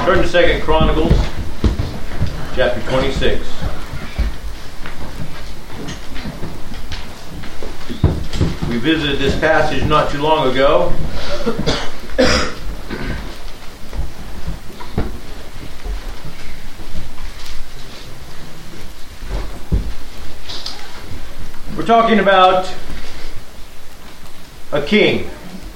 Turn to 2 Chronicles, chapter 26. We visited this passage not too long ago. We're talking about a king.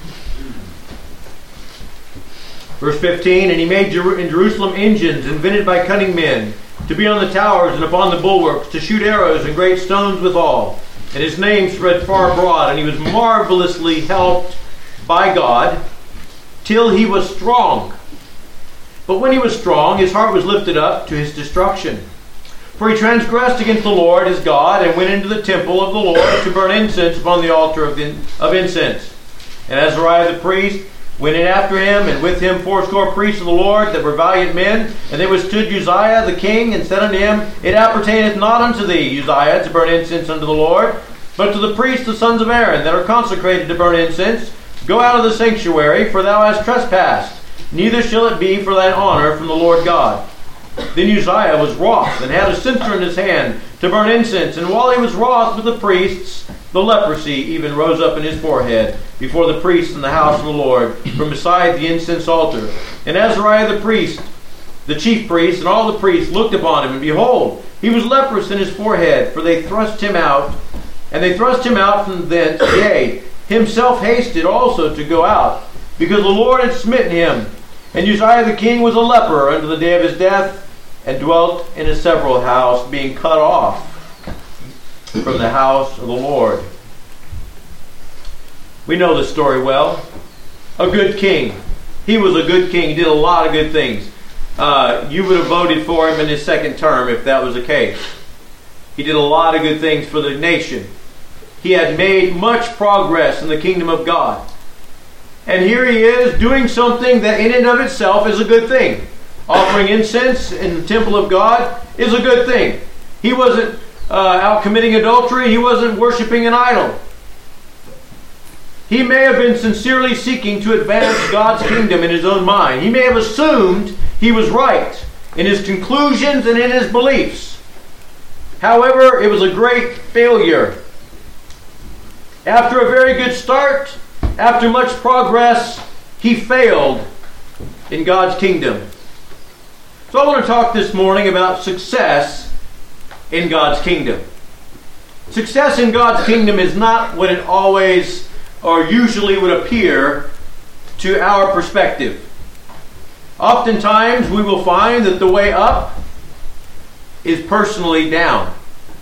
Verse 15, and he made in Jerusalem engines invented by cunning men, to be on the towers and upon the bulwarks, to shoot arrows and great stones withal. And his name spread far abroad, and he was marvelously helped by God, till he was strong. But when he was strong, his heart was lifted up to his destruction. For he transgressed against the Lord his God, and went into the temple of the Lord to burn incense upon the altar of incense. And Azariah the priest went in after him, and with him 80 priests of the Lord that were valiant men. And they withstood Uzziah the king, and said unto him, It appertaineth not unto thee, Uzziah, to burn incense unto the Lord, but to the priests the sons of Aaron, that are consecrated to burn incense. Go out of the sanctuary, for thou hast trespassed, neither shall it be for thine honor from the Lord God. Then Uzziah was wroth, and had a censer in his hand to burn incense. And while he was wroth with the priests, the leprosy even rose up in his forehead before the priests in the house of the Lord, from beside the incense altar. And Azariah the priest, the chief priest, and all the priests looked upon him, and behold, he was leprous in his forehead, for they thrust him out. And they thrust him out from thence, yea, himself hasted also to go out, because the Lord had smitten him. And Uzziah the king was a leper unto the day of his death, and dwelt in a several house, being cut off from the house of the Lord. We know this story well. A good king. He was a good king. He did a lot of good things. You would have voted for him in his second term if that was the case. He did a lot of good things for the nation. He had made much progress in the kingdom of God. And here he is doing something that in and of itself is a good thing. Offering incense in the temple of God is a good thing. He wasn't out committing adultery. He wasn't worshiping an idol. He may have been sincerely seeking to advance God's kingdom in his own mind. He may have assumed he was right in his conclusions and in his beliefs. However, it was a great failure. After a very good start, after much progress, he failed in God's kingdom. So I want to talk this morning about success in God's kingdom. Success in God's kingdom is not what it always or usually would appear to our perspective. Oftentimes we will find that the way up is personally down.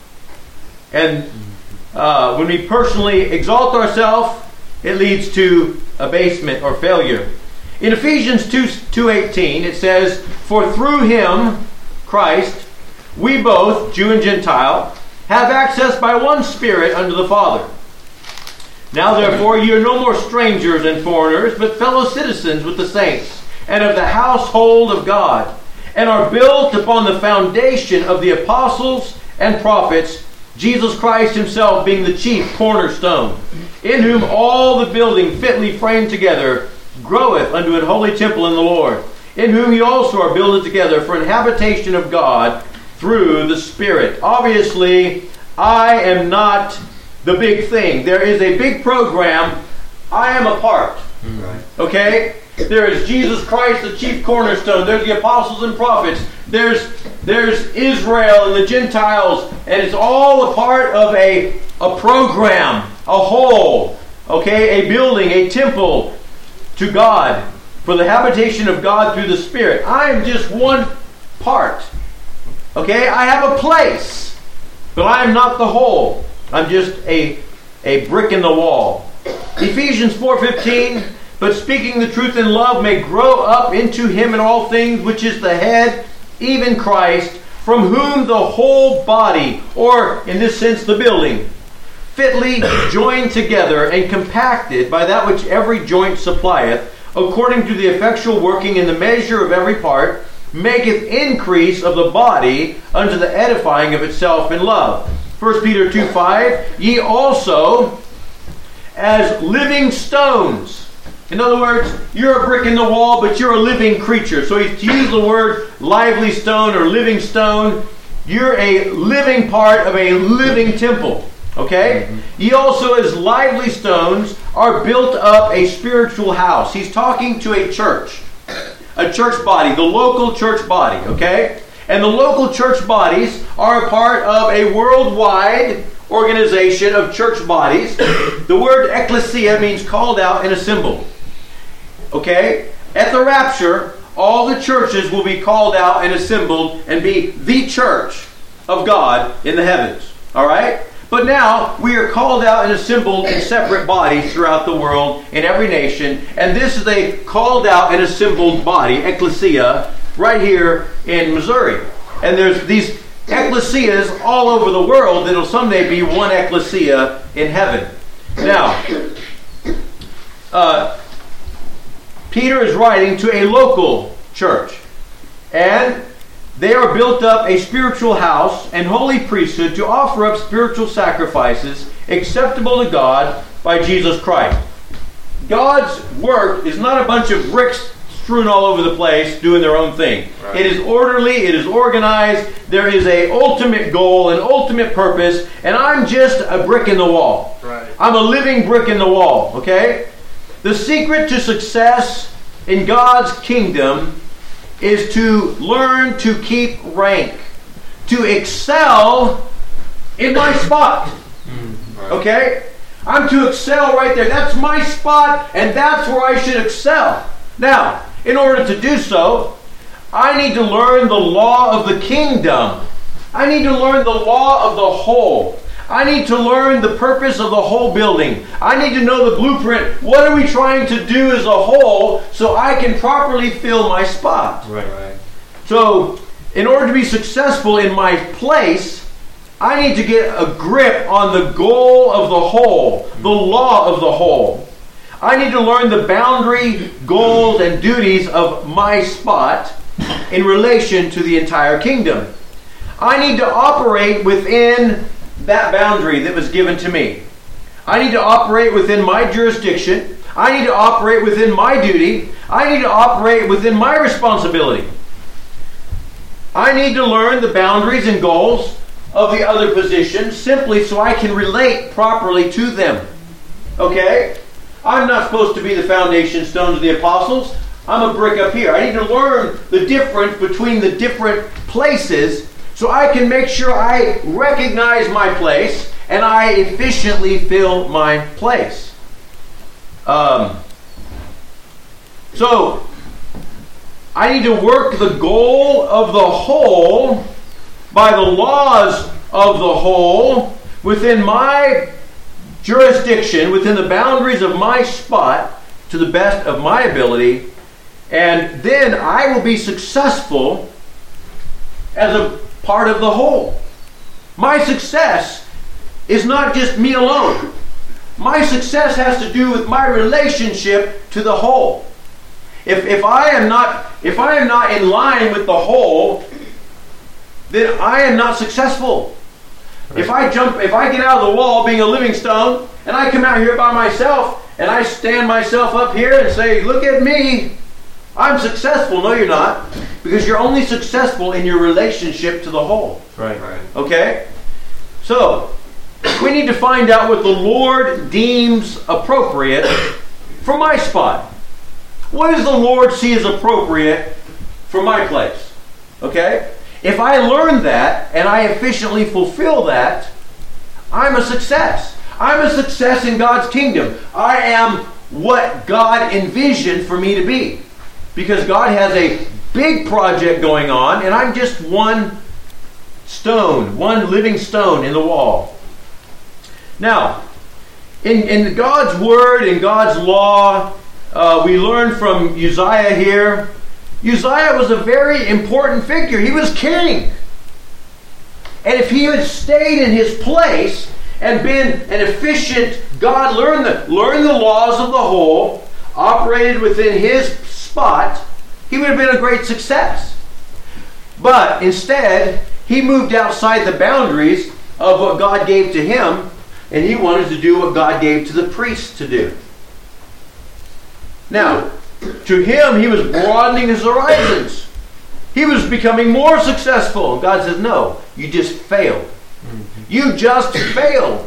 And when we personally exalt ourselves, it leads to abasement or failure. In Ephesians 2:18 it says, For through him, Christ, we both, Jew and Gentile, have access by one Spirit unto the Father. Now therefore ye are no more strangers and foreigners, but fellow citizens with the saints, and of the household of God, and are built upon the foundation of the apostles and prophets, Jesus Christ himself being the chief cornerstone, in whom all the building fitly framed together groweth unto an holy temple in the Lord, in whom ye also are builded together for an habitation of God through the Spirit. Obviously, I am not the big thing. There is a big program. I am a part. Okay? There is Jesus Christ, the chief cornerstone. There's the apostles and prophets. There's Israel and the Gentiles. And it's all a part of a program, a whole. Okay? A building, a temple to God, for the habitation of God through the Spirit. I am just one part. Okay? I have a place, but I am not the whole. I'm just a brick in the wall. Ephesians 4:15, but speaking the truth in love may grow up into him in all things, which is the head, even Christ, from whom the whole body, or in this sense the building, fitly joined together and compacted by that which every joint supplieth, according to the effectual working in the measure of every part, maketh increase of the body unto the edifying of itself in love. 1 Peter 2:5, ye also, as living stones, In other words, you're a brick in the wall, but you're a living creature. So to use the word lively stone or living stone, you're a living part of a living temple. Okay? Ye also as lively stones are built up a spiritual house. He's talking to a church body, the local church body. Okay? And the local church bodies are a part of a worldwide organization of church bodies. The word ecclesia means called out and assembled. Okay? At the rapture, all the churches will be called out and assembled and be the church of God in the heavens. Alright? But now, we are called out and assembled in separate bodies throughout the world, in every nation. And this is a called out and assembled body, ecclesia, right here in Missouri. And there's these ecclesias all over the world that'll someday be one ecclesia in heaven. Now, Peter is writing to a local church, and they are built up a spiritual house and holy priesthood to offer up spiritual sacrifices acceptable to God by Jesus Christ. God's work is not a bunch of bricks strewn all over the place doing their own thing. Right. It is orderly, it is organized, there is an ultimate goal, an ultimate purpose, and I'm just a brick in the wall. Right. I'm a living brick in the wall, okay? The secret to success in God's kingdom is to learn to keep rank, to excel in my spot. Okay? I'm to excel right there. That's my spot, and that's where I should excel. Now, in order to do so, I need to learn the law of the kingdom. I need to learn the law of the whole. I need to learn the purpose of the whole building. I need to know the blueprint. What are we trying to do as a whole so I can properly fill my spot? Right. So, in order to be successful in my place, I need to get a grip on the goal of the whole, the law of the whole. I need to learn the boundary, goals, and duties of my spot in relation to the entire kingdom. I need to operate within that boundary that was given to me. I need to operate within my jurisdiction. I need to operate within my duty. I need to operate within my responsibility. I need to learn the boundaries and goals of the other positions simply so I can relate properly to them. Okay? I'm not supposed to be the foundation stones of the apostles. I'm a brick up here. I need to learn the difference between the different places so I can make sure I recognize my place and I efficiently fill my place. So, I need to work the goal of the whole by the laws of the whole within my jurisdiction, within the boundaries of my spot, to the best of my ability, and then I will be successful as a part of the whole. My success is not just me alone. My success has to do with my relationship to the whole. If I am not in line with the whole, then I am not successful. Right. If I get out of the wall being a living stone, and I come out here by myself, and I stand myself up here and say, look at me, I'm successful. No, you're not. Because you're only successful in your relationship to the whole. Right. Okay? So, we need to find out what the Lord deems appropriate for my spot. What does the Lord see as appropriate for my place? Okay? If I learn that and I efficiently fulfill that, I'm a success. I'm a success in God's kingdom. I am what God envisioned for me to be. Because God has a big project going on, and I'm just one stone, one living stone in the wall. Now, in God's Word, in God's law, we learn from Uzziah here. Uzziah was a very important figure. He was king. And if he had stayed in his place and been an efficient God, learned the laws of the whole, operated within his spot, he would have been a great success. But instead, he moved outside the boundaries of what God gave to him, and he wanted to do what God gave to the priests to do. Now, to him, he was broadening his horizons. He was becoming more successful. And God says, no, you just failed. You just failed.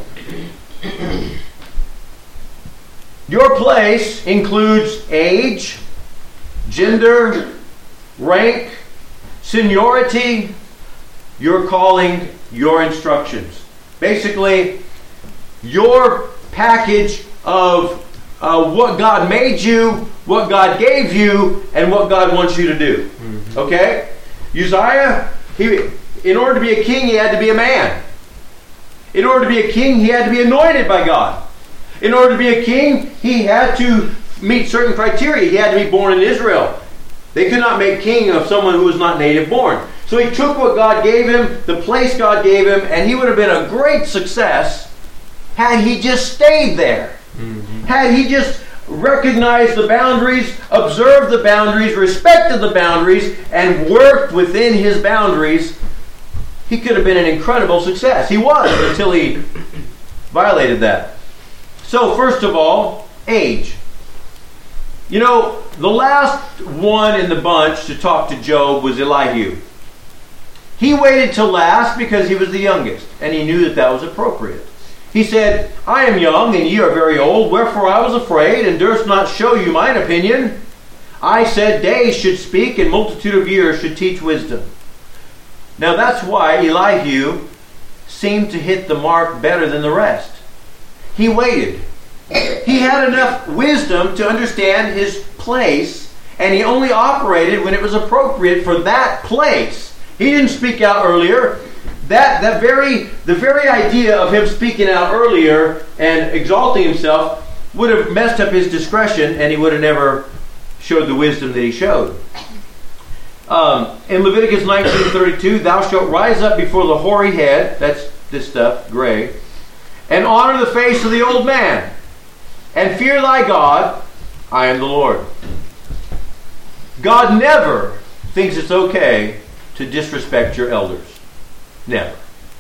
Your place includes age, gender, rank, seniority, your calling, your instructions. Basically, your package of what God made you, what God gave you, and what God wants you to do. Okay? Uzziah, in order to be a king, he had to be a man. In order to be a king, he had to be anointed by God. In order to be a king, he had to meet certain criteria. He had to be born in Israel. They could not make king of someone who was not native born. So he took what God gave him, the place God gave him, and he would have been a great success had he just stayed there. Had he just recognized the boundaries, observed the boundaries, respected the boundaries, and worked within his boundaries, he could have been an incredible success. He was until he violated that. So, first of all, age. You know, the last one in the bunch to talk to Job was Elihu. He waited till last because he was the youngest, and he knew that that was appropriate. He said, I am young, and ye are very old, wherefore I was afraid, and durst not show you mine opinion. I said, days should speak, and multitude of years should teach wisdom. Now that's why Elihu seemed to hit the mark better than the rest. He waited. He had enough wisdom to understand his place, and he only operated when it was appropriate for that place. He didn't speak out earlier. The very idea of him speaking out earlier and exalting himself would have messed up his discretion, and he would have never showed the wisdom that he showed. In Leviticus 19:32, thou shalt rise up before the hoary head, that's this stuff, gray, and honor the face of the old man, and fear thy God, I am the Lord. God never thinks it's okay to disrespect your elders. Never.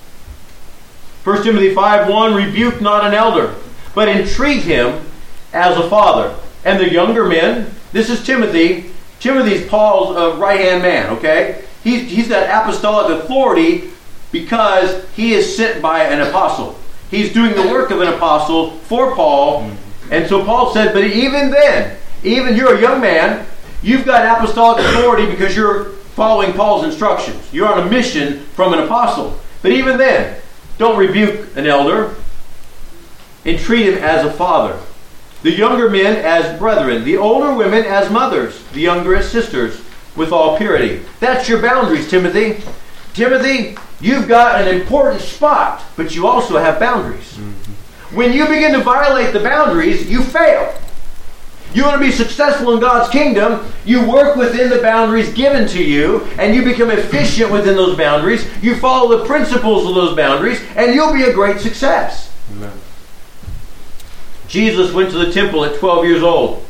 1 Timothy 5:1, rebuke not an elder, but entreat him as a father. And the younger men, this is Timothy. Timothy's Paul's right-hand man, okay? He's got apostolic authority because he is sent by an apostle. He's doing the work of an apostle for Paul. And so Paul said, but even then, even you're a young man, you've got apostolic authority because you're following Paul's instructions. You're on a mission from an apostle. But even then, don't rebuke an elder. Entreat him as a father. The younger men as brethren. The older women as mothers. The younger as sisters with all purity. That's your boundaries, Timothy. Timothy, you've got an important spot, but you also have boundaries. When you begin to violate the boundaries, you fail. You want to be successful in God's kingdom, you work within the boundaries given to you, and you become efficient within those boundaries. You follow the principles of those boundaries, and you'll be a great success. Amen. Jesus went to the temple at 12 years old.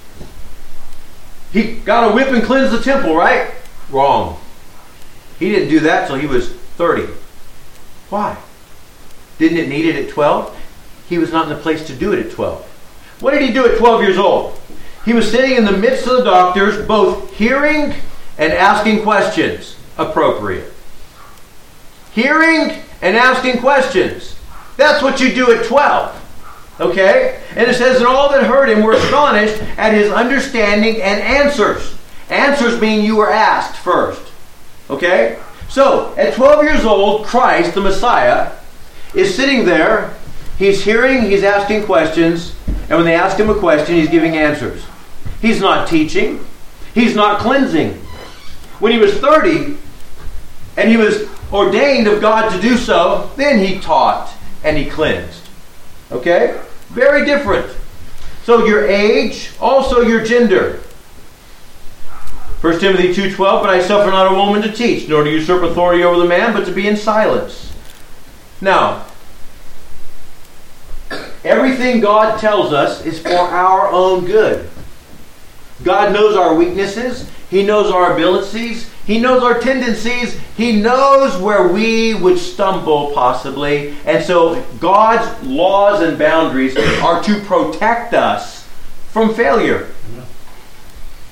He got a whip and cleansed the temple, right? Wrong. He didn't do that until he was 30. Why? Didn't it need it at 12? He was not in the place to do it at 12. What did he do at 12 years old? He was sitting in the midst of the doctors, both hearing and asking questions. Appropriate. Hearing and asking questions. That's what you do at 12. Okay? And it says, and all that heard him were astonished at his understanding and answers. Answers mean you were asked first. Okay? So, at 12 years old, Christ, the Messiah, is sitting there. He's hearing, he's asking questions, and when they ask him a question, he's giving answers. He's not teaching. He's not cleansing. When he was 30, and he was ordained of God to do so, then he taught and he cleansed. Okay? Very different. So your age, also your gender. 1 Timothy 2:12, but I suffer not a woman to teach, nor to usurp authority over the man, but to be in silence. Now, everything God tells us is for our own good. God knows our weaknesses. He knows our abilities. He knows our tendencies. He knows where we would stumble possibly. And so God's laws and boundaries are to protect us from failure.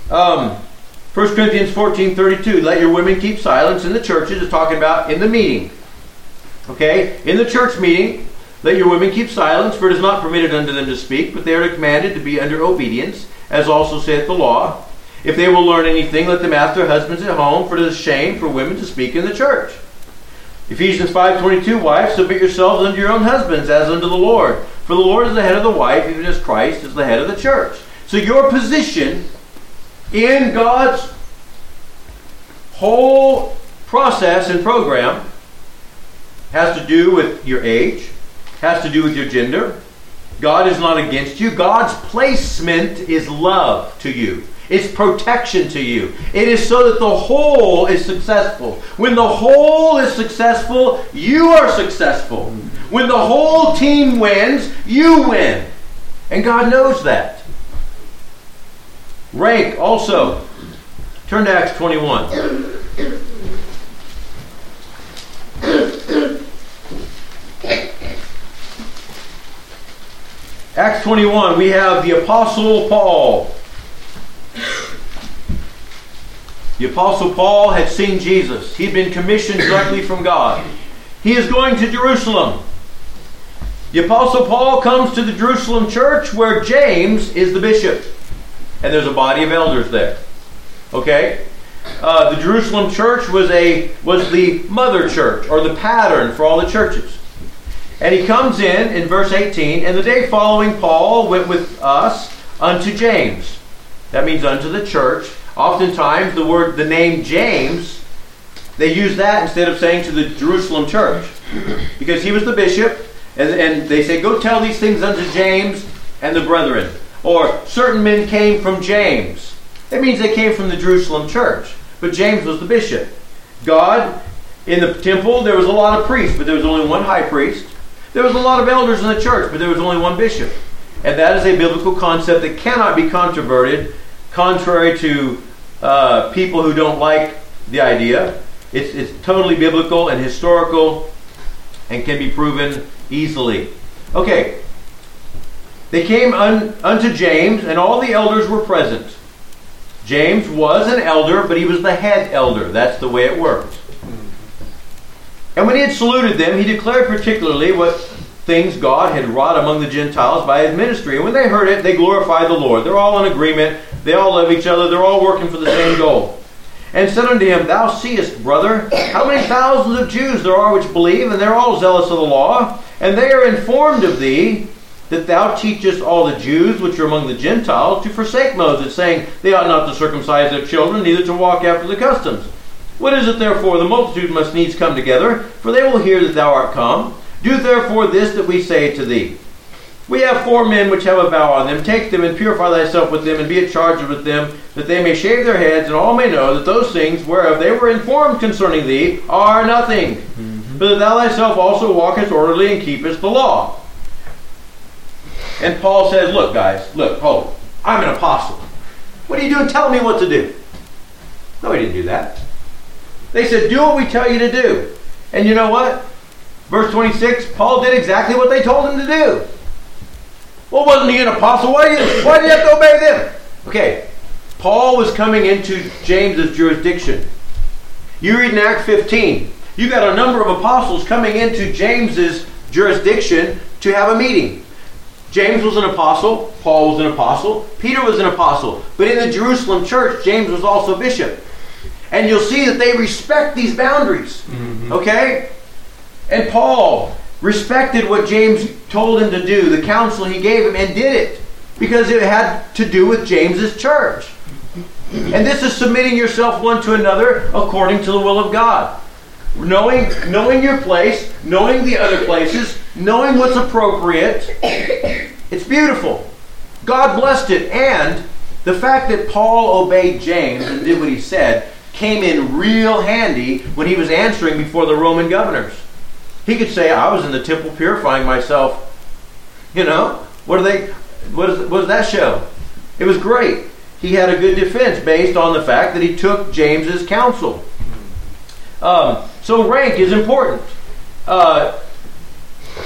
1 Corinthians 14:32, let your women keep silence in the churches. It's talking about in the meeting. Okay? In the church meeting, let your women keep silence, for it is not permitted unto them to speak, but they are commanded to be under obedience, as also saith the law. If they will learn anything, let them ask their husbands at home, for it is shame for women to speak in the church. Ephesians 5:22, wives, submit yourselves unto your own husbands, as unto the Lord. For the Lord is the head of the wife, even as Christ is the head of the church. So your position in God's whole process and program has to do with your age, has to do with your gender. God is not against you. God's placement is love to you. It's protection to you. It is so that the whole is successful. When the whole is successful, you are successful. When the whole team wins, you win. And God knows that. Rank also. Turn to Acts 21. Acts 21, we have the Apostle Paul. The Apostle Paul had seen Jesus. He'd been commissioned directly from God. He is going to Jerusalem. The Apostle Paul comes to the Jerusalem church where James is the bishop. And there's a body of elders there. Okay? The Jerusalem church was the mother church, or the pattern for all the churches. And he comes in verse 18, and the day following Paul went with us unto James. That means unto the church. Oftentimes the name James, they use that instead of saying to the Jerusalem church. Because he was the bishop, and they say, go tell these things unto James and the brethren. Or certain men came from James. That means they came from the Jerusalem church. But James was the bishop. God, in the temple, there was a lot of priests, but there was only one high priest. There was a lot of elders in the church, but there was only one bishop. And that is a biblical concept that cannot be controverted, contrary to people who don't like the idea. It's totally biblical and historical and can be proven easily. Okay. They came unto James, and all the elders were present. James was an elder, but he was the head elder. That's the way it worked. And when he had saluted them, he declared particularly what things God had wrought among the Gentiles by his ministry. And when they heard it, they glorified the Lord. They're all in agreement. They all love each other. They're all working for the same goal. And said unto him, thou seest, brother, how many thousands of Jews there are which believe, and they're all zealous of the law. And they are informed of thee, that thou teachest all the Jews which are among the Gentiles to forsake Moses, saying, they ought not to circumcise their children, neither to walk after the customs. What is it therefore? The multitude must needs come together, for they will hear that thou art come. Do therefore this that we say to thee. We have 4 men which have a vow on them. Take them and purify thyself with them, and be at charge with them, that they may shave their heads, and all may know that those things whereof they were informed concerning thee are nothing. But that thou thyself also walkest orderly and keepest the law. And Paul says, look guys, hold. I'm an apostle. What are you doing telling me what to do? No, he didn't do that. They said, do what we tell you to do. And you know what? Verse 26, Paul did exactly what they told him to do. Well, wasn't he an apostle? Why do you have to obey them? Okay, Paul was coming into James's jurisdiction. You read in Acts 15, you got a number of apostles coming into James's jurisdiction to have a meeting. James was an apostle, Paul was an apostle, Peter was an apostle. But in the Jerusalem church, James was also bishop. And you'll see that they respect these boundaries. Okay? And Paul respected what James told him to do, the counsel he gave him, and did it. Because it had to do with James's church. And this is submitting yourself one to another according to the will of God. Knowing your place, knowing the other places, knowing what's appropriate. It's beautiful. God blessed it. And the fact that Paul obeyed James and did what he said came in real handy when he was answering before the Roman governors. He could say, I was in the temple purifying myself. You know, what does that show? It was great. He had a good defense based on the fact that he took James's counsel. So rank is important.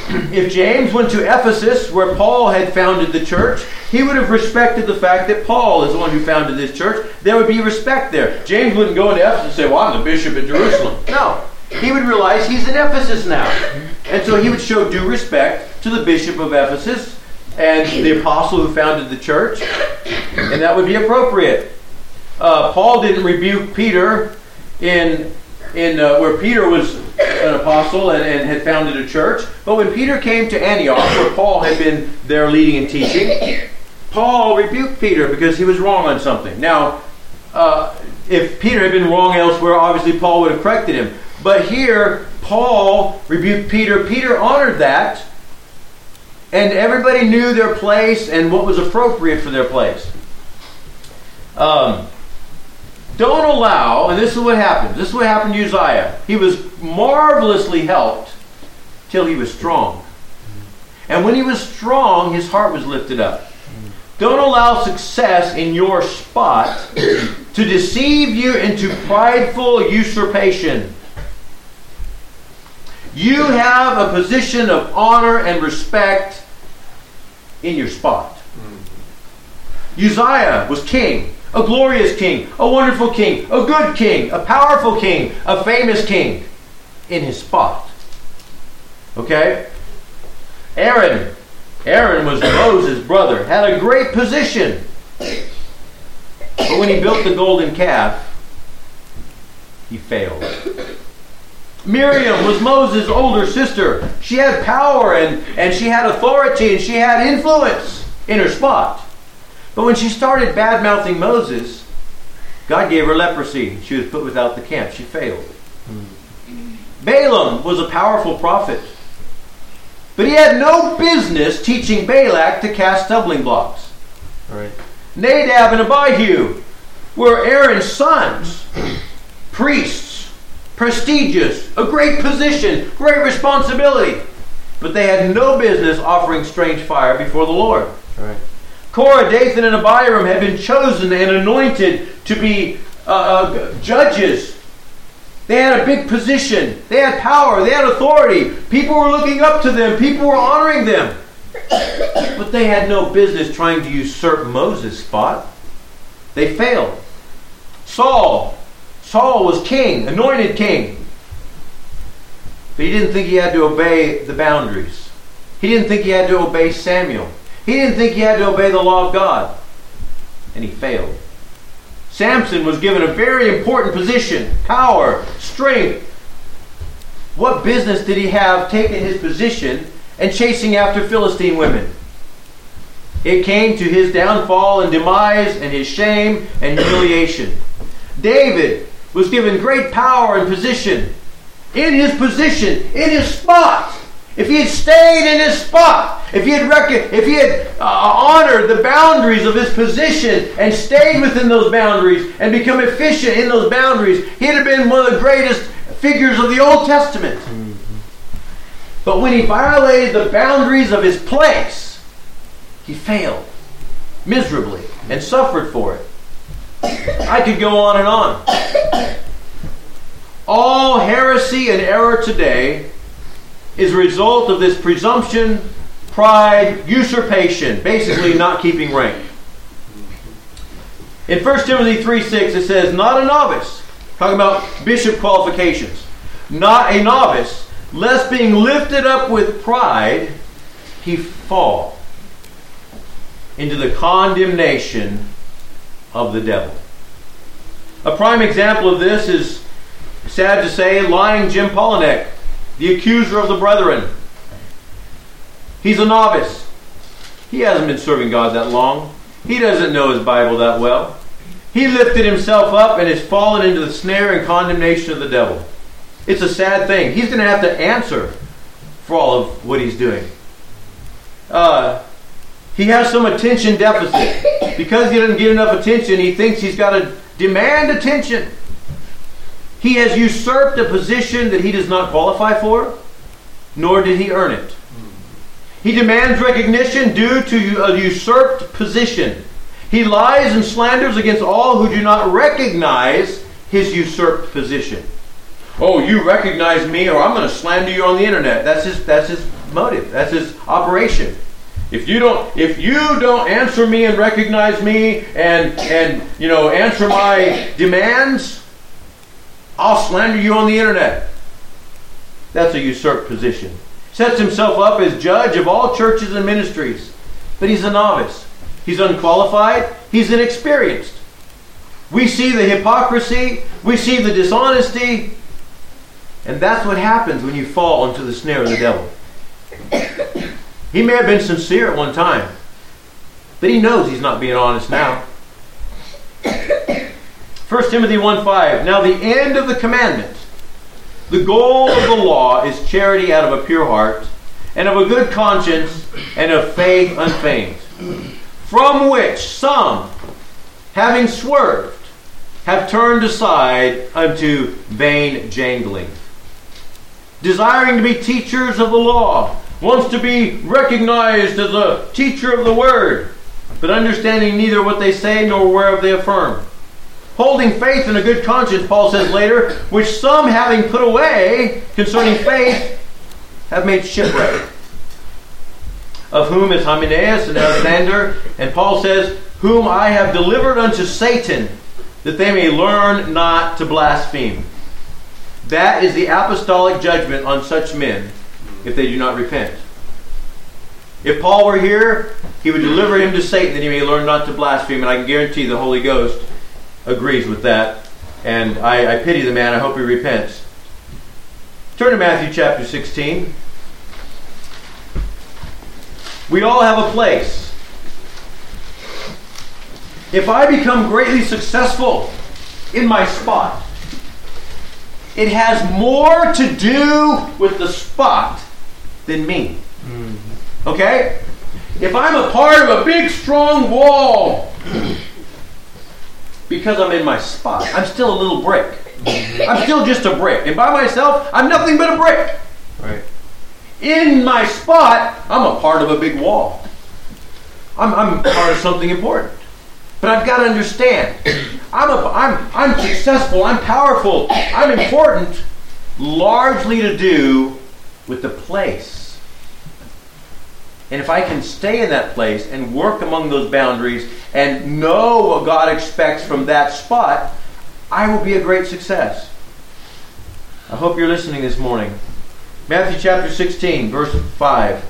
if James went to Ephesus, where Paul had founded the church, he would have respected the fact that Paul is the one who founded this church. There would be respect there. James wouldn't go into Ephesus and say, well, I'm the bishop at Jerusalem. No. He would realize he's in Ephesus now. And so he would show due respect to the bishop of Ephesus and the apostle who founded the church. And that would be appropriate. Paul didn't rebuke Peter in where Peter was an apostle and had founded a church. But when Peter came to Antioch, where Paul had been there leading and teaching, Paul rebuked Peter because he was wrong on something. Now, if Peter had been wrong elsewhere, obviously Paul would have corrected him. But here, Paul rebuked Peter. Peter honored that. And everybody knew their place and what was appropriate for their place. Don't allow, and this is what happened. This is what happened to Uzziah. He was marvelously helped till he was strong. And when he was strong, his heart was lifted up. Don't allow success in your spot to deceive you into prideful usurpation. You have a position of honor and respect in your spot. Uzziah was king. A glorious king, a wonderful king, a good king, a powerful king, a famous king in his spot. Okay? Aaron was Moses' brother, had a great position. But when he built the golden calf, he failed. Miriam was Moses' older sister. She had power and she had authority and she had influence in her spot. But when she started bad-mouthing Moses, God gave her leprosy. She was put without the camp. She failed. Balaam was a powerful prophet. But he had no business teaching Balak to cast stumbling blocks. Right. Nadab and Abihu were Aaron's sons. Priests. Prestigious. A great position. Great responsibility. But they had no business offering strange fire before the Lord. Right. Korah, Dathan, and Abiram had been chosen and anointed to be judges. They had a big position. They had power. They had authority. People were looking up to them. People were honoring them. But they had no business trying to usurp Moses' spot. They failed. Saul was king, anointed king. But he didn't think he had to obey the boundaries. He didn't think he had to obey Samuel. He didn't think he had to obey the law of God. And he failed. Samson was given a very important position, power, strength. What business did he have taking his position and chasing after Philistine women? It came to his downfall and demise and his shame and humiliation. David was given great power and position. In his position, in his spot. If he had stayed in his spot, if he had honored the boundaries of his position and stayed within those boundaries and become efficient in those boundaries, he'd have been one of the greatest figures of the Old Testament. Mm-hmm. But when he violated the boundaries of his place, he failed miserably and suffered for it. I could go on and on. All heresy and error today is a result of this presumption, pride, usurpation, basically not keeping rank. In 1 Timothy 3:6 it says, not a novice, talking about bishop qualifications, not a novice, lest being lifted up with pride, he fall into the condemnation of the devil. A prime example of this is, sad to say, lying Jim Polinek, the accuser of the brethren. He's a novice. He hasn't been serving God that long. He doesn't know his Bible that well. He lifted himself up and has fallen into the snare and condemnation of the devil. It's a sad thing. He's going to have to answer for all of what he's doing. He has some attention deficit. Because he doesn't get enough attention, he thinks he's got to demand attention. He has usurped a position that he does not qualify for, nor did he earn it. He demands recognition due to a usurped position. He lies and slanders against all who do not recognize his usurped position. Oh, you recognize me, or I'm going to slander you on the internet. That's his motive. That's his operation. If you don't answer me and recognize me and answer my demands, I'll slander you on the internet. That's a usurped position. Sets himself up as judge of all churches and ministries. But he's a novice. He's unqualified. He's inexperienced. We see the hypocrisy. We see the dishonesty. And that's what happens when you fall into the snare of the devil. He may have been sincere at one time, but he knows he's not being honest now. 1 Timothy 1:5. Now the end of the commandment, the goal of the law, is charity out of a pure heart, and of a good conscience, and of faith unfeigned, from which some, having swerved, have turned aside unto vain jangling, desiring to be teachers of the law, wants to be recognized as a teacher of the word, but understanding neither what they say nor whereof they affirm. Holding faith and a good conscience, Paul says later, which some having put away concerning faith have made shipwreck. Of whom is Hymenaeus and Alexander, and Paul says, whom I have delivered unto Satan, that they may learn not to blaspheme. That is the apostolic judgment on such men if they do not repent. If Paul were here, he would deliver him to Satan that he may learn not to blaspheme, and I can guarantee the Holy Ghost agrees with that. And I pity the man. I hope he repents. Turn to Matthew chapter 16. We all have a place. If I become greatly successful in my spot, it has more to do with the spot than me. Okay? If I'm a part of a big, strong wall, because I'm in my spot, I'm still a little brick. I'm still just a brick. And by myself, I'm nothing but a brick. Right. In my spot, I'm a part of a big wall. I'm part of something important. But I've got to understand, I'm successful, I'm powerful, I'm important, largely to do with the place. And if I can stay in that place and work among those boundaries and know what God expects from that spot, I will be a great success. I hope you're listening this morning. Matthew chapter 16, verse 5.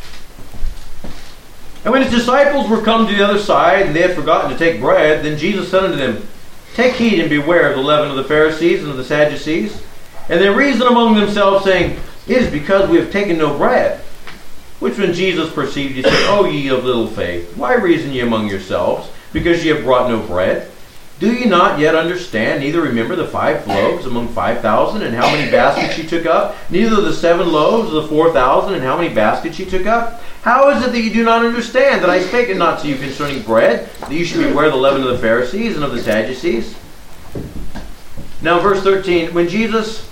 And when his disciples were come to the other side, and they had forgotten to take bread, then Jesus said unto them, Take heed and beware of the leaven of the Pharisees and of the Sadducees. And they reasoned among themselves, saying, It is because we have taken no bread. Which when Jesus perceived, he said, O ye of little faith, why reason ye among yourselves, because ye have brought no bread? Do ye not yet understand, neither remember the 5 loaves among 5,000, and how many baskets ye took up? Neither the 7 loaves of the 4,000, and how many baskets ye took up? How is it that ye do not understand that I spake it not to you concerning bread, that ye should beware the leaven of the Pharisees and of the Sadducees? Now verse 13, when Jesus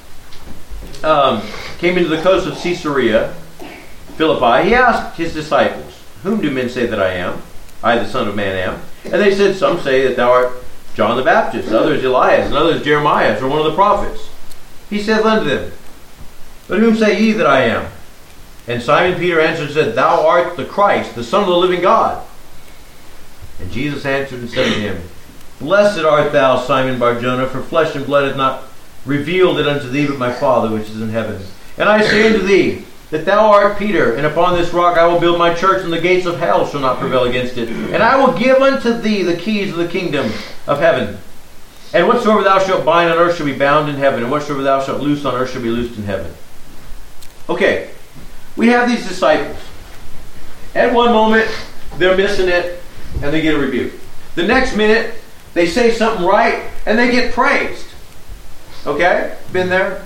came into the coast of Caesarea Philippi, he asked his disciples, Whom do men say that I am? I, the Son of Man, am. And they said, Some say that thou art John the Baptist, others Elias, and others Jeremiah, or one of the prophets. He said unto them, But whom say ye that I am? And Simon Peter answered and said, Thou art the Christ, the Son of the living God. And Jesus answered and said unto him, Blessed art thou, Simon Bar-Jonah, for flesh and blood hath not revealed it unto thee, but my Father which is in heaven. And I say unto thee, that thou art Peter, and upon this rock I will build my church, and the gates of hell shall not prevail against it. And I will give unto thee the keys of the kingdom of heaven. And whatsoever thou shalt bind on earth shall be bound in heaven, and whatsoever thou shalt loose on earth shall be loosed in heaven. Okay, we have these disciples. At one moment, they're missing it, and they get a rebuke. The next minute, they say something right, and they get praised. Okay? Been there?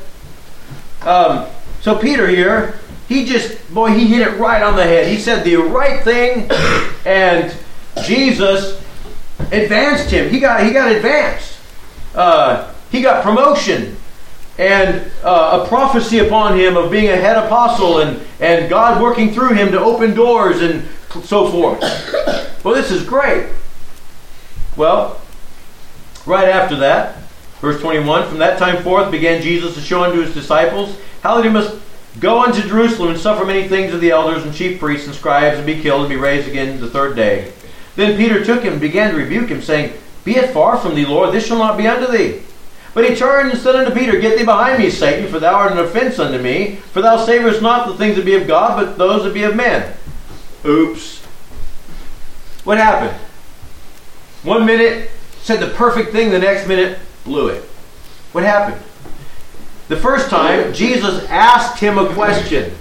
So Peter here, he hit it right on the head. He said the right thing, and Jesus advanced him. He got advanced. He got promotion, and a prophecy upon him of being a head apostle, and God working through him to open doors and so forth. Well, this is great. Well, right after that, verse 21, From that time forth began Jesus to show unto his disciples how that he must Go unto Jerusalem and suffer many things of the elders and chief priests and scribes, and be killed and be raised again the third day. Then Peter took him and began to rebuke him, saying, Be it far from thee, Lord, this shall not be unto thee. But he turned and said unto Peter, Get thee behind me, Satan, for thou art an offense unto me. For thou savorest not the things that be of God, but those that be of men. Oops. What happened? 1 minute said the perfect thing, the next minute blew it. What happened? The first time, Jesus asked him a question.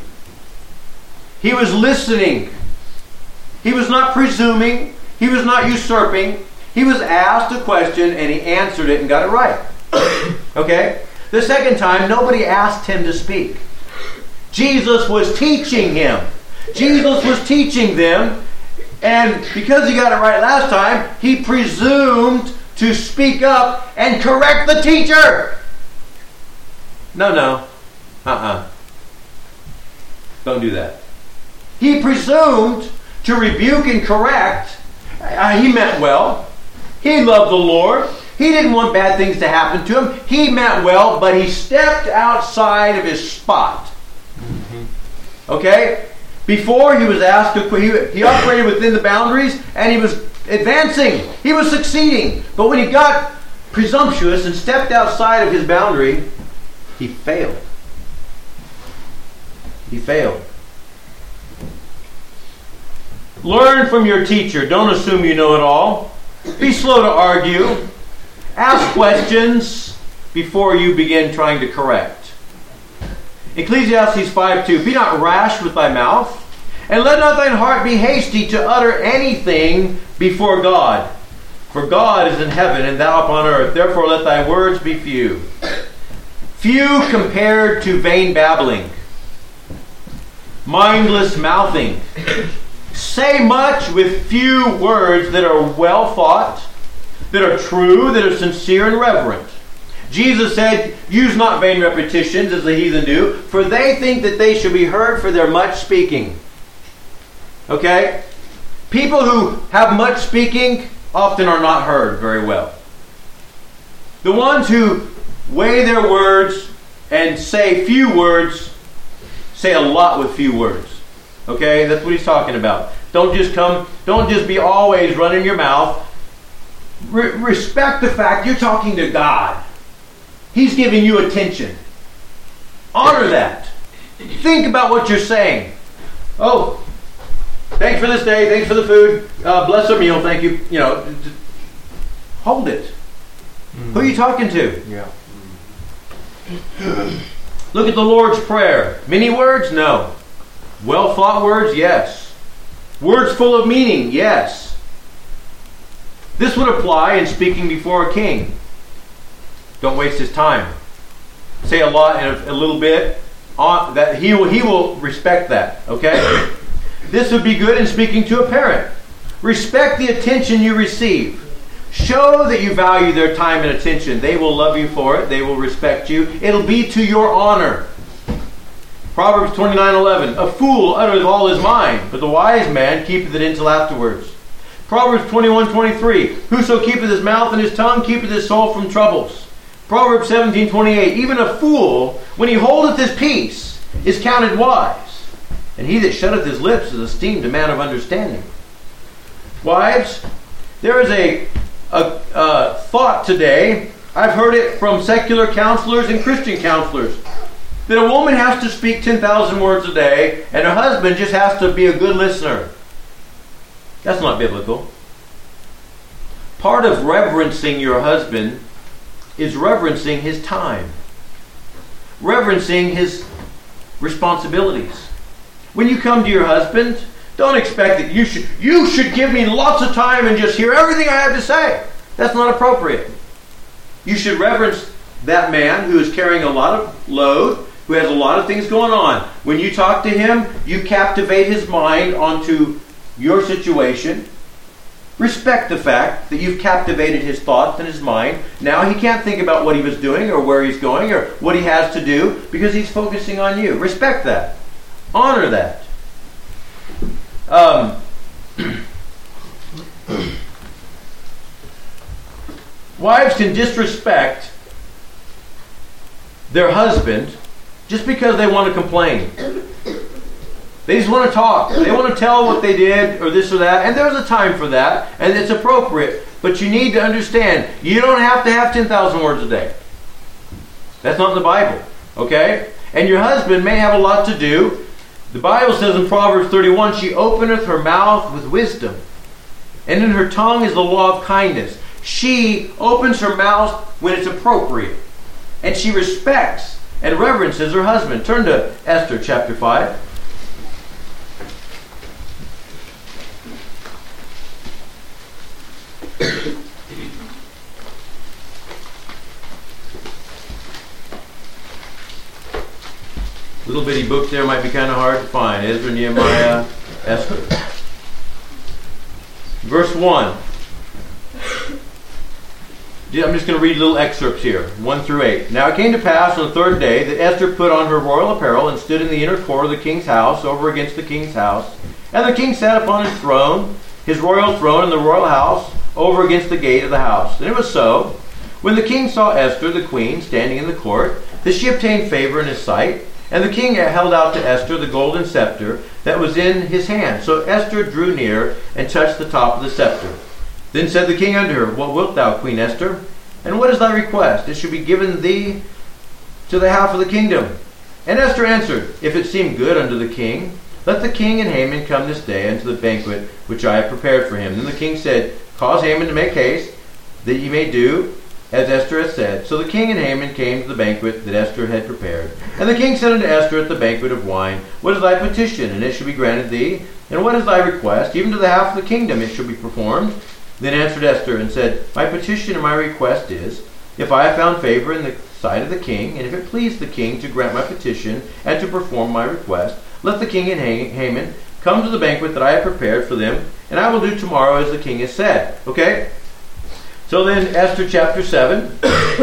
He was listening. He was not presuming. He was not usurping. He was asked a question and he answered it and got it right. Okay? The second time, nobody asked him to speak. Jesus was teaching him. Jesus was teaching them, and because he got it right last time, he presumed to speak up and correct the teacher. No. Don't do that. He presumed to rebuke and correct. He meant well. He loved the Lord. He didn't want bad things to happen to him. He meant well, but he stepped outside of his spot. Okay? Before he was asked to, he operated within the boundaries and he was advancing. He was succeeding. But when he got presumptuous and stepped outside of his boundary, he failed. He failed. Learn from your teacher. Don't assume you know it all. Be slow to argue. Ask questions before you begin trying to correct. Ecclesiastes 5:2. Be not rash with thy mouth, and let not thine heart be hasty to utter anything before God. For God is in heaven, and thou upon earth. Therefore let thy words be few. Few compared to vain babbling, mindless mouthing. Say much with few words that are well thought, that are true, that are sincere and reverent. Jesus said, Use not vain repetitions as the heathen do, for they think that they shall be heard for their much speaking. Okay? People who have much speaking often are not heard very well. The ones who weigh their words and say few words say a lot with few words. Okay? That's what he's talking about. Don't just be always running your mouth. Respect the fact you're talking to God. He's giving you attention. Honor that. Think about what you're saying. Oh, thanks for this day. Thanks for the food. Bless the meal. Thank you. Hold it. Who are you talking to? Yeah. Look at the Lord's Prayer. Many words? No. Well thought words? Yes. Words full of meaning? Yes. This would apply in speaking before a king. Don't waste his time. Say a lot in a little bit. That he will respect that. Okay? This would be good in speaking to a parent. Respect the attention you receive. Show that you value their time and attention. They will love you for it. They will respect you. It'll be to your honor. Proverbs 29:11. A fool uttereth all his mind, but the wise man keepeth it until afterwards. Proverbs 21:23. Whoso keepeth his mouth and his tongue keepeth his soul from troubles. Proverbs 17:28. Even a fool, when he holdeth his peace, is counted wise, and he that shutteth his lips is esteemed a man of understanding. Wives, there is a thought today, I've heard it from secular counselors and Christian counselors, that a woman has to speak 10,000 words a day and her husband just has to be a good listener. That's not biblical. Part of reverencing your husband is reverencing his time, reverencing his responsibilities. When you come to your husband, don't expect that you should give me lots of time and just hear everything I have to say. That's not appropriate. You should reverence that man who is carrying a lot of load, who has a lot of things going on. When you talk to him, you captivate his mind onto your situation. Respect the fact that you've captivated his thoughts and his mind. Now he can't think about what he was doing or where he's going or what he has to do because he's focusing on you. Respect that. Honor that. Wives can disrespect their husband just because they want to complain. They just want to talk. They want to tell what they did or this or that. And there's a time for that. And it's appropriate. But you need to understand, you don't have to have 10,000 words a day. That's not in the Bible. Okay? And your husband may have a lot to do. The Bible says in Proverbs 31, she openeth her mouth with wisdom, and in her tongue is the law of kindness. She opens her mouth when it's appropriate. And she respects and reverences her husband. Turn to Esther chapter 5. Little bitty book there might be kind of hard to find. Ezra, Nehemiah, Esther. Verse 1. I'm just going to read little excerpts here, 1 through 8. Now it came to pass on the third day that Esther put on her royal apparel and stood in the inner court of the king's house, over against the king's house. And the king sat upon his throne, his royal throne in the royal house, over against the gate of the house. And it was so, when the king saw Esther, the queen, standing in the court, that she obtained favor in his sight. And the king held out to Esther the golden scepter that was in his hand. So Esther drew near and touched the top of the scepter. Then said the king unto her, What wilt thou, Queen Esther? And what is thy request? It shall be given thee to the half of the kingdom. And Esther answered, If it seem good unto the king, let the king and Haman come this day unto the banquet which I have prepared for him. Then the king said, Cause Haman to make haste, that ye may do as Esther hath said. So the king and Haman came to the banquet that Esther had prepared. And the king said unto Esther at the banquet of wine, What is thy petition? And it shall be granted thee. And what is thy request? Even to the half of the kingdom it shall be performed. Then answered Esther and said, My petition and my request is, if I have found favor in the sight of the king, and if it please the king to grant my petition and to perform my request, let the king and Haman come to the banquet that I have prepared for them, and I will do tomorrow as the king has said. Okay? So then, Esther chapter 7.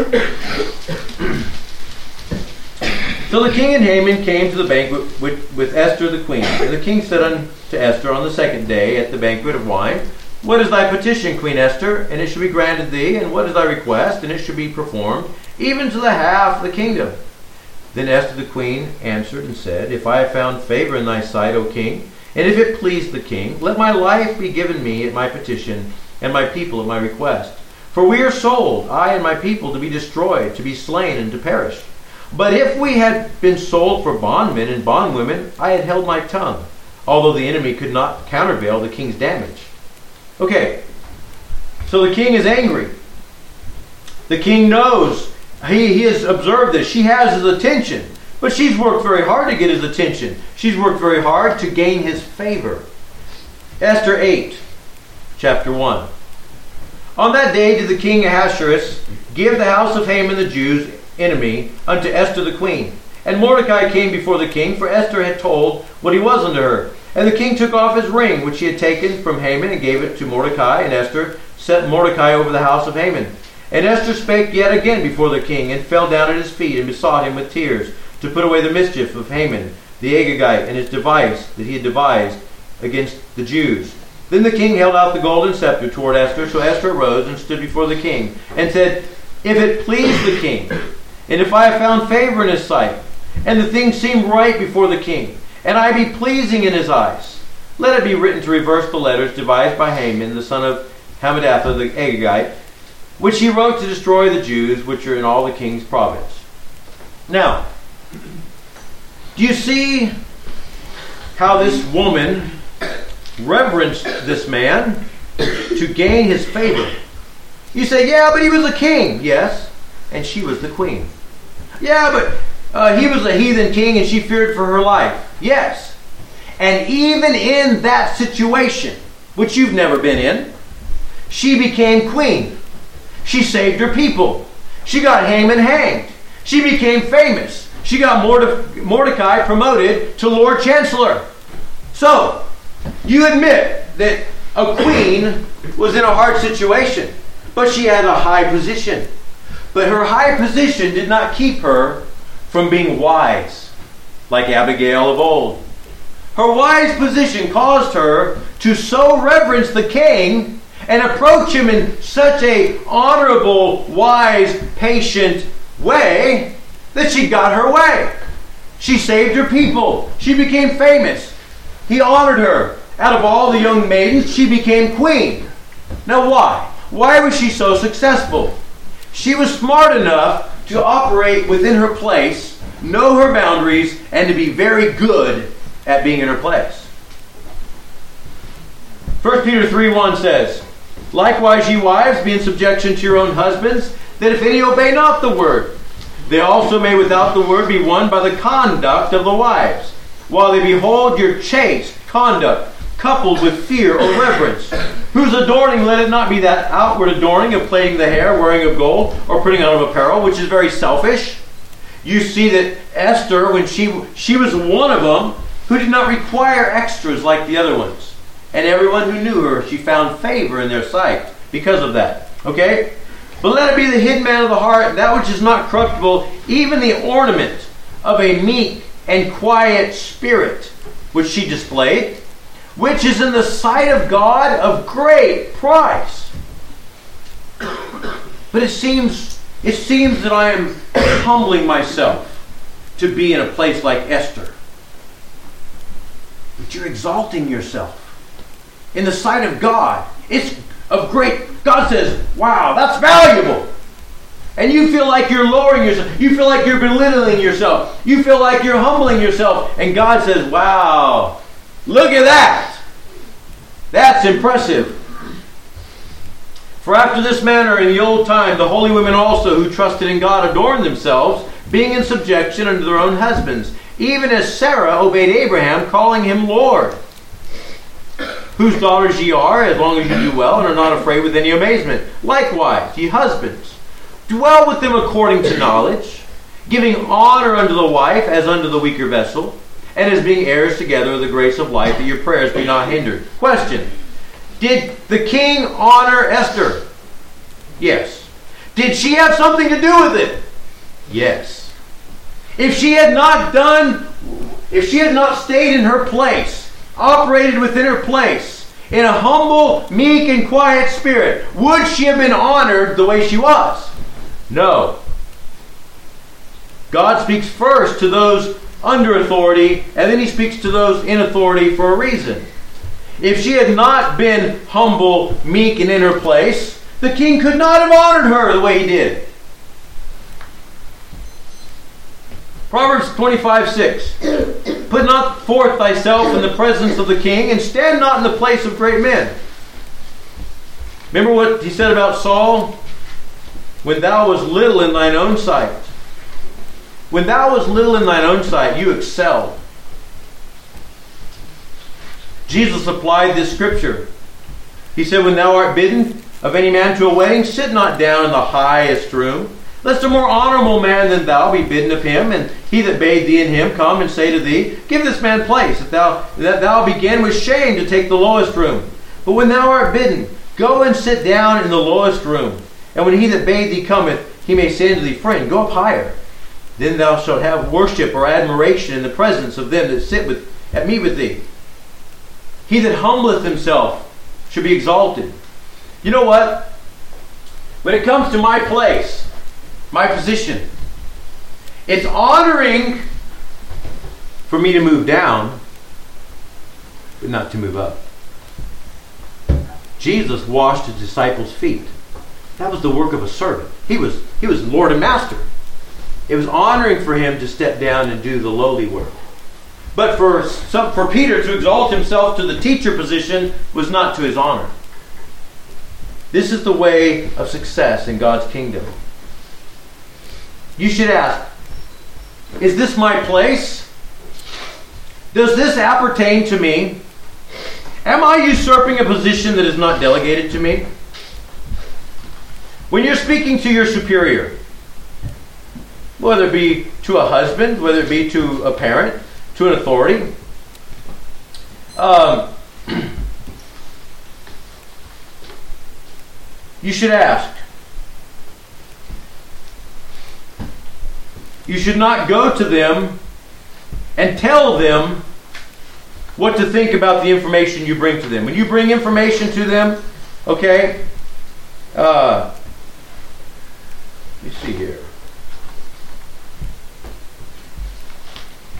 So the king and Haman came to the banquet with Esther the queen. And the king said unto Esther on the second day at the banquet of wine, What is thy petition, Queen Esther? And it shall be granted thee. And what is thy request? And it shall be performed, even to the half of the kingdom. Then Esther the queen answered and said, If I have found favor in thy sight, O king, and if it please the king, let my life be given me at my petition, and my people at my request. For we are sold, I and my people, to be destroyed, to be slain, and to perish. But if we had been sold for bondmen and bondwomen, I had held my tongue, although the enemy could not countervail the king's damage. Okay, so the king is angry. The king knows. He has observed this. She has his attention. But she's worked very hard to get his attention. She's worked very hard to gain his favor. Esther 8, chapter 1. On that day did the king Ahasuerus give the house of Haman the Jews' enemy unto Esther the queen. And Mordecai came before the king, for Esther had told what he was unto her. And the king took off his ring, which he had taken from Haman, and gave it to Mordecai. And Esther set Mordecai over the house of Haman. And Esther spake yet again before the king, and fell down at his feet, and besought him with tears, to put away the mischief of Haman the Agagite, and his device that he had devised against the Jews. Then the king held out the golden scepter toward Esther. So Esther arose and stood before the king, and said, If it please the king, and if I have found favor in his sight, and the thing seem right before the king, and I be pleasing in his eyes, let it be written to reverse the letters devised by Haman, the son of Hammedatha the Agagite, which he wrote to destroy the Jews which are in all the king's province. Now, do you see how this woman reverenced this man to gain his favor? You say, yeah, but he was a king. Yes, and she was the queen. Yeah, but he was a heathen king and she feared for her life. Yes, and even in that situation, which you've never been in, she became queen. She saved her people. She got Haman hanged. She became famous. She got Mordecai promoted to Lord Chancellor. So, you admit that a queen was in a hard situation, but she had a high position. But her high position did not keep her from being wise, like Abigail of old. Her wise position caused her to so reverence the king and approach him in such a honorable, wise, patient way that she got her way. She saved her people. She became famous. He honored her. Out of all the young maidens, she became queen. Now why? Why was she so successful? She was smart enough to operate within her place, know her boundaries, and to be very good at being in her place. 1 Peter 3:1 says, "Likewise, ye wives, be in subjection to your own husbands, that if any obey not the word, they also may without the word be won by the conduct of the wives, while they behold your chaste conduct, coupled with fear or reverence, whose adorning let it not be that outward adorning of plaiting the hair, wearing of gold, or putting on of apparel, which is very selfish." You see that Esther, when she was one of them who did not require extras like the other ones. And everyone who knew her, she found favor in their sight because of that. Okay? But let it be the hidden man of the heart, that which is not corruptible, even the ornament of a meek and quiet spirit, which she displayed, which is in the sight of God of great price. But it seems that I am humbling myself to be in a place like Esther. But you're exalting yourself in the sight of God. It's of great. God says, wow, that's valuable. And you feel like you're lowering yourself. You feel like you're belittling yourself. You feel like you're humbling yourself. And God says, wow, look at that. That's impressive. For after this manner in the old time, the holy women also who trusted in God adorned themselves, being in subjection unto their own husbands, even as Sarah obeyed Abraham, calling him Lord. Whose daughters ye are, as long as you do well, and are not afraid with any amazement. Likewise, ye husbands, dwell with them according to knowledge, giving honor unto the wife as unto the weaker vessel, and as being heirs together of the grace of life, that your prayers be not hindered. Question. Did the king honor Esther? Yes. Did she have something to do with it? Yes. If she had not stayed in her place, operated within her place, in a humble, meek, and quiet spirit, would she have been honored the way she was? No. God speaks first to those under authority, and then he speaks to those in authority for a reason. If she had not been humble, meek, and in her place, the king could not have honored her the way he did. Proverbs 25:6. Put not forth thyself in the presence of the king, and stand not in the place of great men. Remember what he said about Saul? When thou wast little in thine own sight. When thou wast little in thine own sight, you excelled. Jesus applied this scripture. He said, when thou art bidden of any man to a wedding, sit not down in the highest room, lest a more honorable man than thou be bidden of him, and he that bade thee in him come and say to thee, give this man place, that thou begin with shame to take the lowest room. But when thou art bidden, go and sit down in the lowest room. And when he that bade thee cometh, he may say unto thee, friend, go up higher. Then thou shalt have worship or admiration in the presence of them that sit at meat with thee. He that humbleth himself should be exalted. You know what? When it comes to my place, my position, it's honoring for me to move down, but not to move up. Jesus washed his disciples' feet. That was the work of a servant. He was Lord and Master. It was honoring for him to step down and do the lowly work. But for Peter to exalt himself to the teacher position was not to his honor. This is the way of success in God's kingdom. You should ask, is this my place? Does this appertain to me? Am I usurping a position that is not delegated to me? When you're speaking to your superior, whether it be to a husband, whether it be to a parent, to an authority, you should ask. You should not go to them and tell them what to think about the information you bring to them. When you bring information to them, okay, let me see here.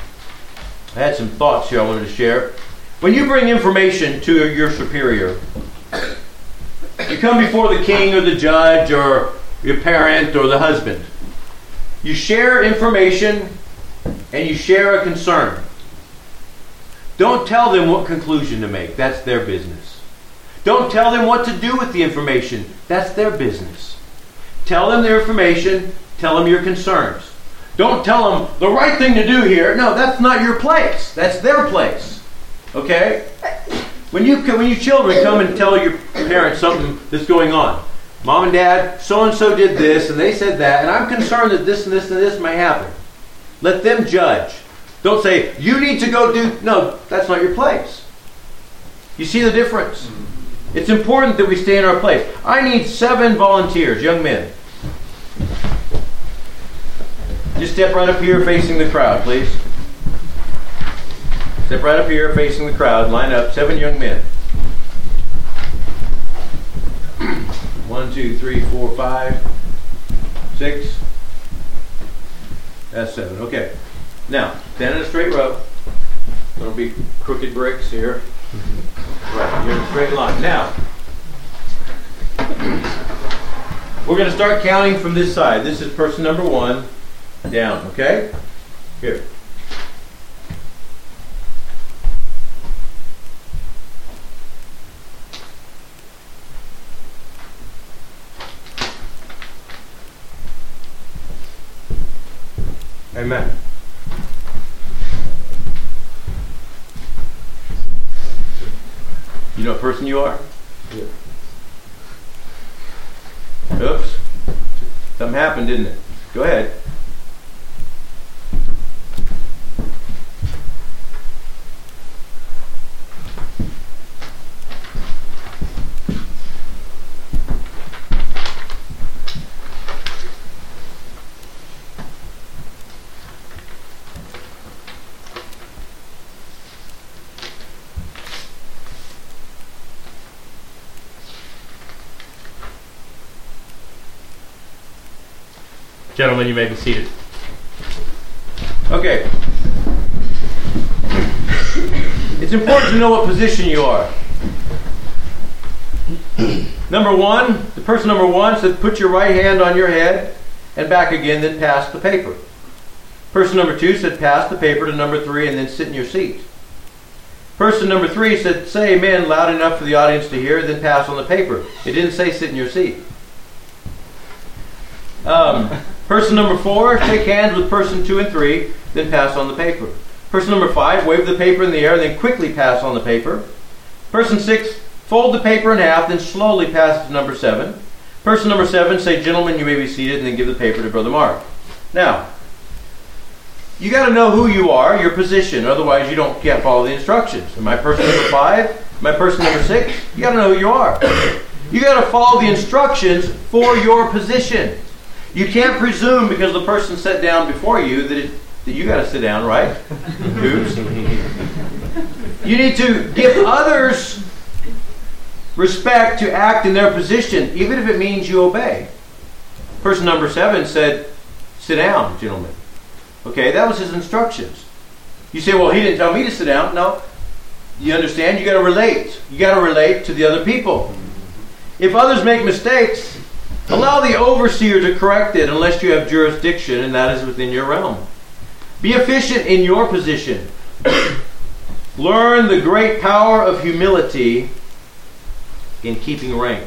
I had some thoughts here I wanted to share. When you bring information to your superior, you come before the king or the judge or your parent or the husband. You share information and you share a concern. Don't tell them what conclusion to make. That's their business. Don't tell them what to do with the information. That's their business. Tell them their information. Tell them your concerns. Don't tell them the right thing to do here. No, that's not your place. That's their place. Okay? When you children come and tell your parents something that's going on. Mom and Dad, so-and-so did this, and they said that, and I'm concerned that this and this and this may happen. Let them judge. Don't say, you need to go do... No, that's not your place. You see the difference? It's important that we stay in our place. I need 7 volunteers, young men. Just step right up here facing the crowd, please. Step right up here facing the crowd. Line up. 7 young men. 1, 2, 3, 4, 5, 6. That's 7. Okay. Now, stand in a straight row. There'll be crooked bricks here. Right. You're in a straight line. Now, we're going to start counting from this side. This is person number 1 down. Okay? Here. Amen. You know what person you are? Yeah. Oops. Something happened, didn't it? Go ahead. Gentlemen, you may be seated. Okay. It's important to know what position you are. Number 1, the person number 1 said, put your right hand on your head and back again, then pass the paper. Person number 2 said, pass the paper to number 3 and then sit in your seat. Person number 3 said, say amen loud enough for the audience to hear, then pass on the paper. It didn't say sit in your seat. Person number 4, shake hands with person 2 and 3, then pass on the paper. Person number 5, wave the paper in the air, then quickly pass on the paper. Person 6, fold the paper in half, then slowly pass it to number 7. Person number 7, say, gentlemen, you may be seated, and then give the paper to Brother Mark. Now, you got to know who you are, your position, otherwise you can't follow the instructions. Am I person number 5? Am I person number 6? You got to know who you are. You got to follow the instructions for your position. You can't presume because the person sat down before you that you got to sit down, right? Oops. You need to give others respect to act in their position, even if it means you obey. Person number 7 said, sit down, gentlemen. Okay, that was his instructions. You say, well, he didn't tell me to sit down. No. You understand? You got to relate. You got to relate to the other people. If others make mistakes, allow the overseer to correct it unless you have jurisdiction and that is within your realm. Be efficient in your position. Learn the great power of humility in keeping rank.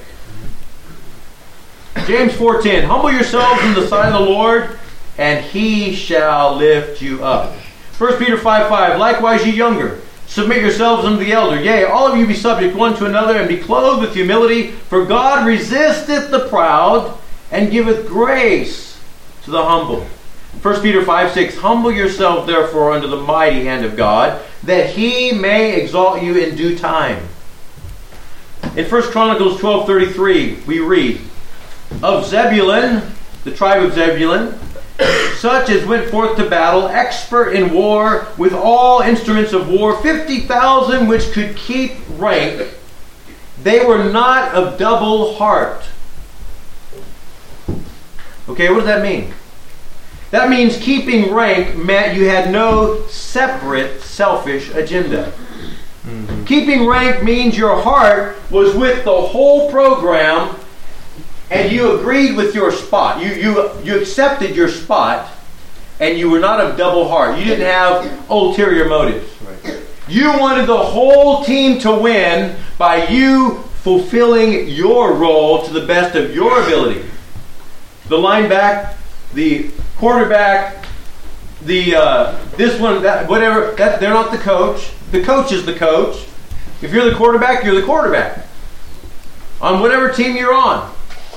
James 4:10, humble yourselves in the sight of the Lord, and He shall lift you up. 1 Peter 5:5, likewise ye younger, submit yourselves unto the elder. Yea, all of you be subject one to another, and be clothed with humility. For God resisteth the proud, and giveth grace to the humble. 1 Peter 5:6, humble yourself therefore under the mighty hand of God, that He may exalt you in due time. In 1 Chronicles 12:33, we read, of Zebulun, the tribe of Zebulun, such as went forth to battle, expert in war, with all instruments of war, 50,000 which could keep rank. They were not of double heart. Okay, what does that mean? That means keeping rank meant you had no separate selfish agenda. Mm-hmm. Keeping rank means your heart was with the whole program and you agreed with your spot. You accepted your spot and you were not of double heart. You didn't have ulterior motives. Right. You wanted the whole team to win by you fulfilling your role to the best of your ability. The linebacker, the quarterback, this one, that, whatever, they're not the coach. The coach is the coach. If you're the quarterback, you're the quarterback. On whatever team you're on.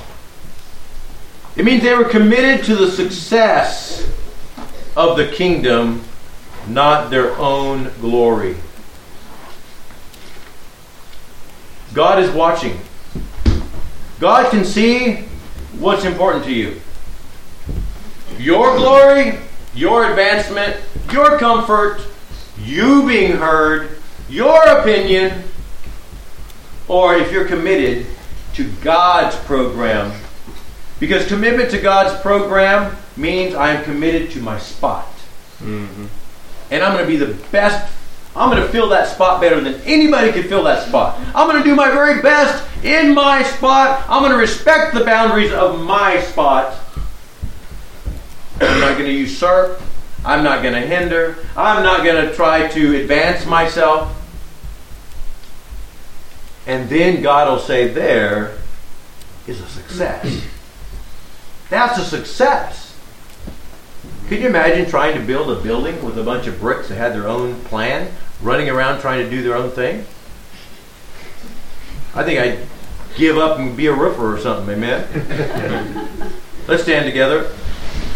It means they were committed to the success of the kingdom, not their own glory. God is watching. God can see what's important to you. Your glory, your advancement, your comfort, you being heard, your opinion, or if you're committed to God's program. Because commitment to God's program means I am committed to my spot. Mm-hmm. And I'm going to be the best. I'm going to fill that spot better than anybody could fill that spot. I'm going to do my very best in my spot. I'm going to respect the boundaries of my spot. I'm not going to usurp. I'm not going to hinder. I'm not going to try to advance myself. And then God will say, there is a success. That's a success. Could you imagine trying to build a building with a bunch of bricks that had their own plan, running around trying to do their own thing? I think I'd give up and be a roofer or something, amen? Let's stand together.